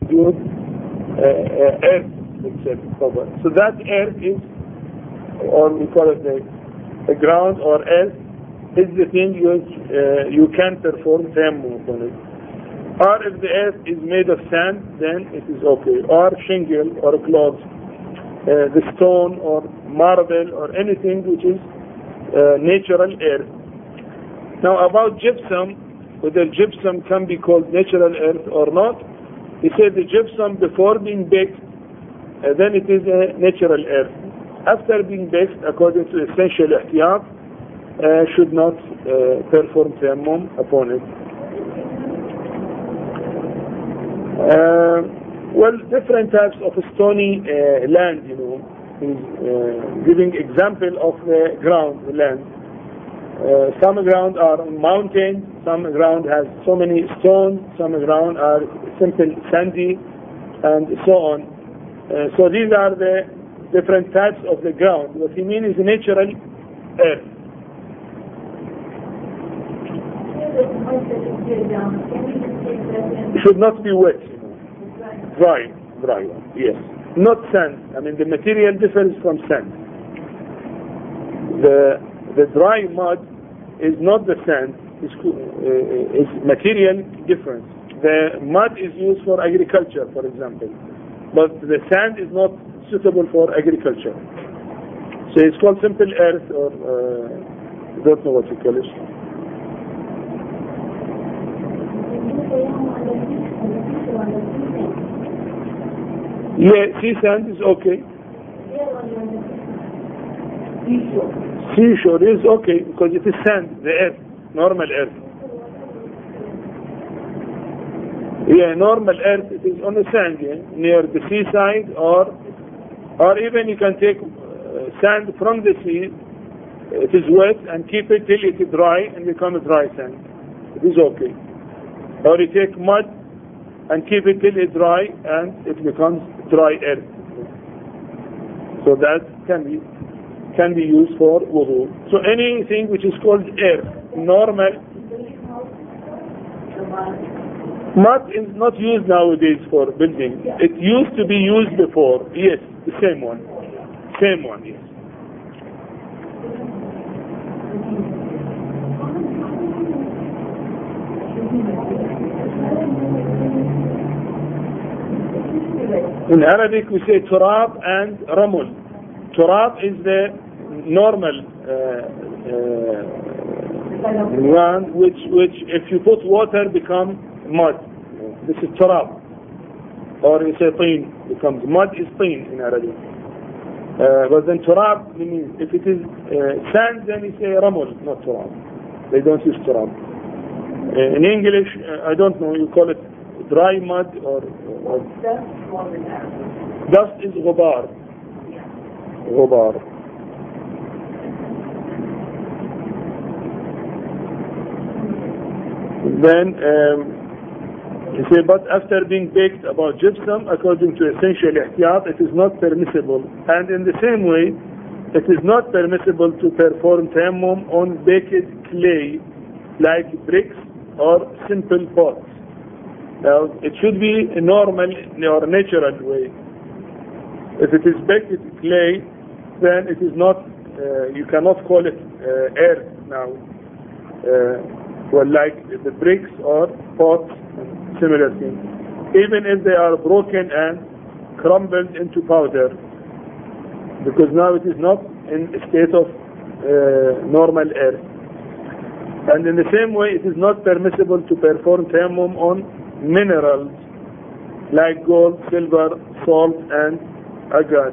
use earth itself cover. So that earth is, or we call it the ground or earth, is the thing you can perform tayammum on it. Or if the earth is made of sand, then it is okay. Or shingle or cloth, the stone or marble or anything which is natural earth. Now about gypsum, whether gypsum can be called natural earth or not, he said the gypsum before being baked, then it is a natural earth. After being baked, according to essential ihtiyat, should not perform tayammum upon it. Well, different types of stony land, is giving example of the ground, the land. Some ground are mountains, some ground has so many stones, some ground are simple sandy, and so on. So these are the different types of the ground. What he means is natural earth. It should not be wet. Dry, yes. Not sand. I mean, the material differs from sand. The dry mud is not the sand. It's material difference. The mud is used for agriculture, for example, but the sand is not suitable for agriculture. So it's called simple earth, or I don't know what you call it. Yeah, sea sand is okay. Seashore is okay because it is sand, the earth, normal earth. Yeah, normal earth, it is on the sand, near the seaside, or even you can take sand from the sea, it is wet, and keep it till it is dry and become a dry sand. It is okay. Or you take mud and keep it till it dry and it becomes dry earth. So that can be used for wudu. So anything which is called earth, normal. Mud is not used nowadays for building. It used to be used before. Yes, the same one. Same one, yes. In Arabic we say turab and ramul. Turab is the normal one which if you put water become mud. This is turab. Or you say teen becomes mud is teen in Arabic. But then turab means if it is sand then you say ramul, not turab. They don't use turab. In English, I don't know, you call it dry mud or dust is ghubar. Ghubar. Then you say, but after being baked about gypsum, according to essential ihtiyat, it is not permissible. And in the same way, it is not permissible to perform tayammum on baked clay like bricks or simple pots. Now, it should be a normal or natural way. If it is baked clay, then it is not, you cannot call it earth now. Well, like the bricks or pots and similar things. Even if they are broken and crumbled into powder, because now it is not in a state of normal earth. And in the same way, it is not permissible to perform tayammum on minerals like gold, silver, salt, and agate.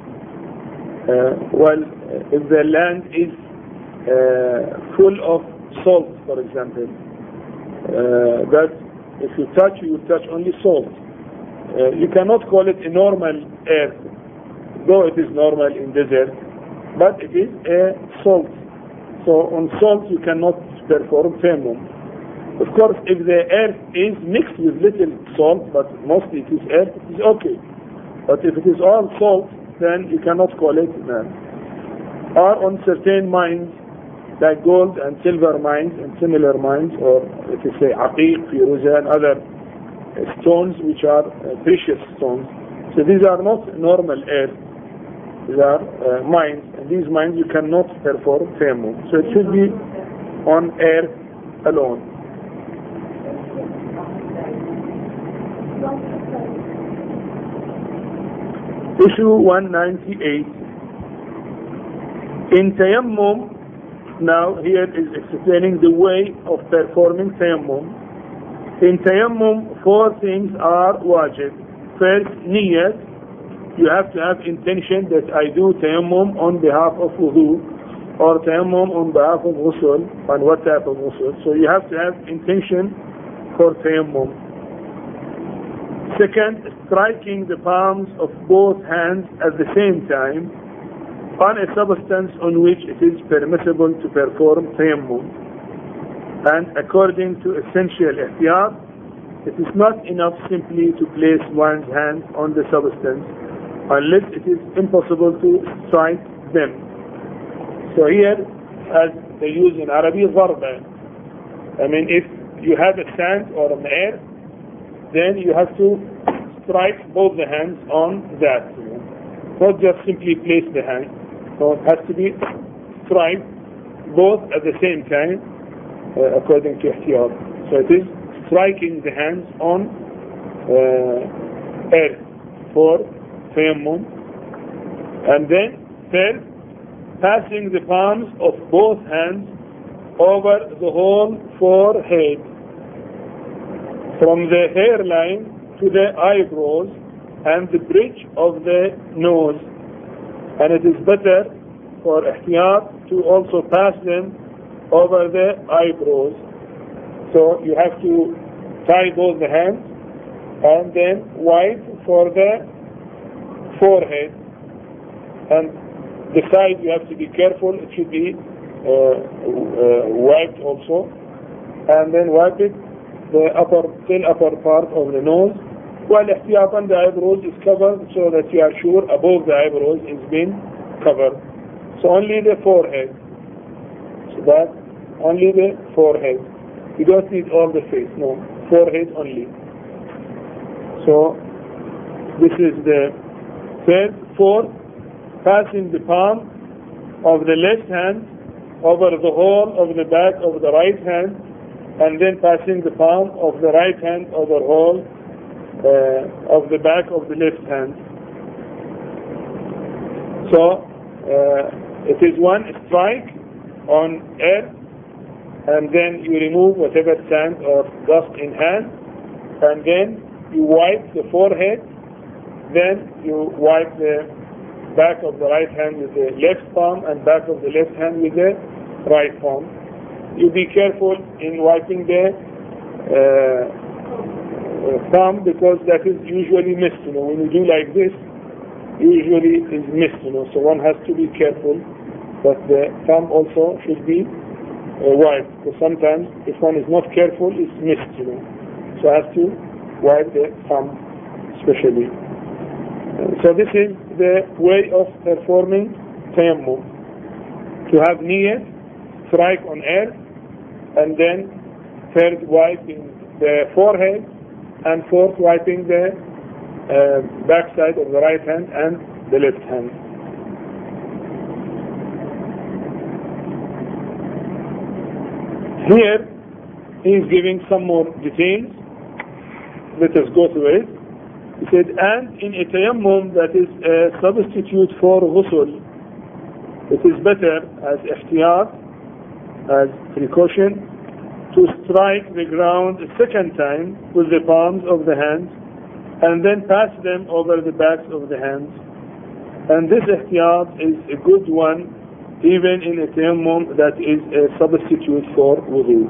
Well, if the land is full of salt, for example, that if you touch, you will touch only salt. You cannot call it a normal earth, though it is normal in desert, but it is a salt. So on salt you cannot perform tayammum. Of course, if the earth is mixed with little salt, but mostly it is earth, it is okay. But if it is all salt, then you cannot call it or on certain mines, like gold and silver mines and similar mines, or if you say Aqiq, Firuza and other stones which are precious stones. So these are not normal earth. These are mines, and these mines you cannot perform tayammum. So it should be on earth alone. Issue 198. In tayammum, now here is explaining the way of performing tayammum. In tayammum, 4 things are wajib. First, niyyat. You have to have intention that I do tayammum on behalf of wudu, or tayammum on behalf of ghusl, and what type of ghusl. So you have to have intention for tayammum. Second, striking the palms of both hands at the same time on a substance on which it is permissible to perform tayammum. And according to essential ihtiyat, it is not enough simply to place one's hand on the substance unless it is impossible to strike them. So here, as they use in Arabic, ضربة. I mean, if you have a sand or an air, then you have to strike both the hands on that. Not just simply place the hand. So it has to be strike both at the same time, according to ihtiyat. So it is striking the hands on earth for tayammum. And then third, passing the palms of both hands over the whole forehead, from the hairline to the eyebrows and the bridge of the nose. And it is better for ihtiyat to also pass them over the eyebrows. So you have to tie both the hands and then wipe for the forehead. And the side you have to be careful, it should be wiped also. And then wipe it the upper part of the nose, while ihtiyatan the eyebrows is covered, so that you are sure above the eyebrows is been covered. So only the forehead. So that only the forehead. You don't need all the face, no. Forehead only. So this is the third. Fourth, passing the palm of the left hand over the whole of the back of the right hand, and then passing the palm of the right hand over whole of the back of the left hand. So it is one strike on earth, and then you remove whatever sand or dust in hand, and then you wipe the forehead, then you wipe the back of the right hand with the left palm and back of the left hand with the right palm. You be careful in wiping the thumb, because that is usually missed. When you do like this, usually is missed. So one has to be careful that the thumb also should be wiped, because sometimes if one is not careful, it's missed. So has to wipe the thumb especially. So this is the way of performing tayammum: to have niyyah, strike on earth, and then third wiping the forehead, and fourth wiping the back side of the right hand and the left hand. Here he is giving some more details. Let us go through it. He said, and in a tayammum that is a substitute for ghusl, it is better as ihtiyat, as precaution, to strike the ground a second time with the palms of the hands, and then pass them over the backs of the hands. And this ihtiyat is a good one, even in a tayammum that is a substitute for wudu.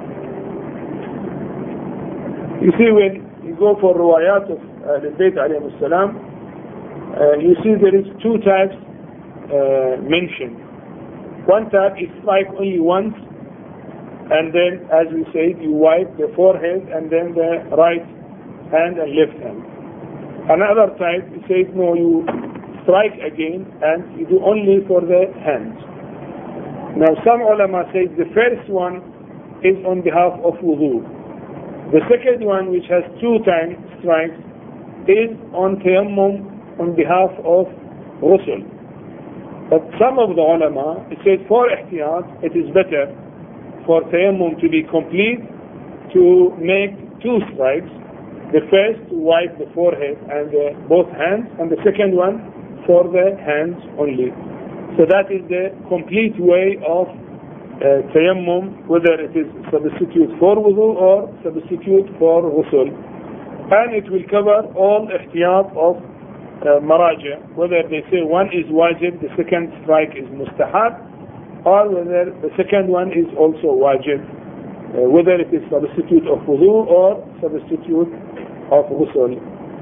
You see, when you go for riwayat of Al-Bayt alayhi salam, you see there is two types mentioned. One type is strike only once, and then, as we said, you wipe the forehead and then the right hand and left hand. Another type, he says, no, you strike again and you do only for the hands. Now some ulama say the first one is on behalf of wudu, The second one, which has 2 times strikes, is on tayammum on behalf of ghusl. But some of the ulama said for ihtiyat, it is better for tayammum to be complete to make 2 strikes. The first to wipe the forehead and both hands, and the second one for the hands only. So that is the complete way of tayammum, whether it is substitute for wudu or substitute for ghusl. And it will cover all ihtiyat of maraja, whether they say one is wajib, the second strike is mustahab, or whether the second one is also wajib, whether it is substitute of wudu or substitute of ghusl.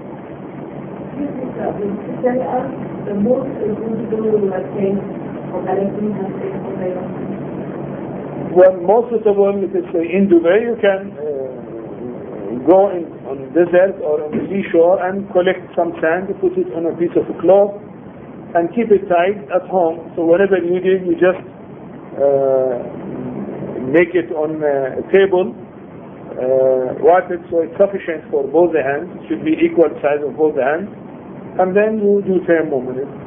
Tell us the most suitable thing for collecting and well, most suitable, it is in Dubai, you can go on desert or on the seashore and collect some sand, put it on a piece of cloth and keep it tight at home. So whenever you need, you just make it on a table, wipe it so it's sufficient for both the hands. It should be equal size of both the hands, and then you do tayammum in it.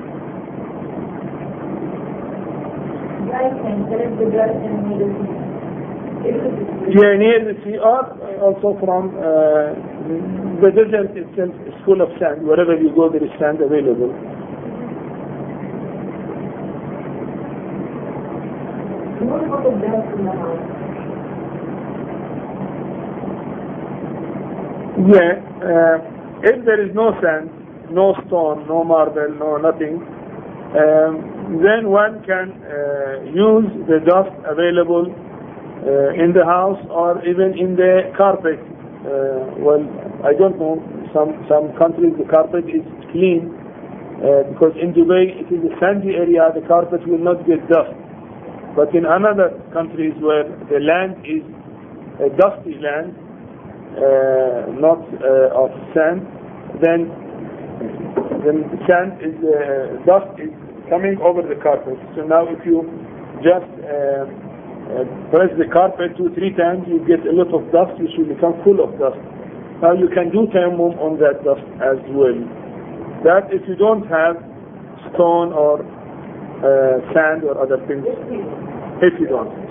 Yeah, near the sea, or also from the desert itself is full of sand. Wherever you go, there is sand available. What about the dust in the house? Yeah, if there is no sand, no stone, no marble, no nothing, then one can use the dust available in the house or even in the carpet. Well, I don't know, some countries the carpet is clean because in Dubai it is a sandy area, the carpet will not get dust. But in other countries where the land is a dusty land, not of sand, then sand is dust is coming over the carpet. So now if you just press the carpet 2-3 times, you get a lot of dust, which will become full of dust. Now you can do tayammum on that dust as well. That if you don't have stone or sand or other things, if you don't.